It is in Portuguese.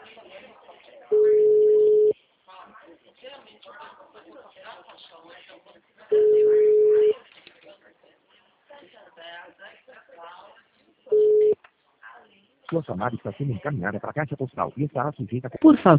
Sua chamada está sendo encaminhada para a caixa postal e estará sujeita a... Por favor.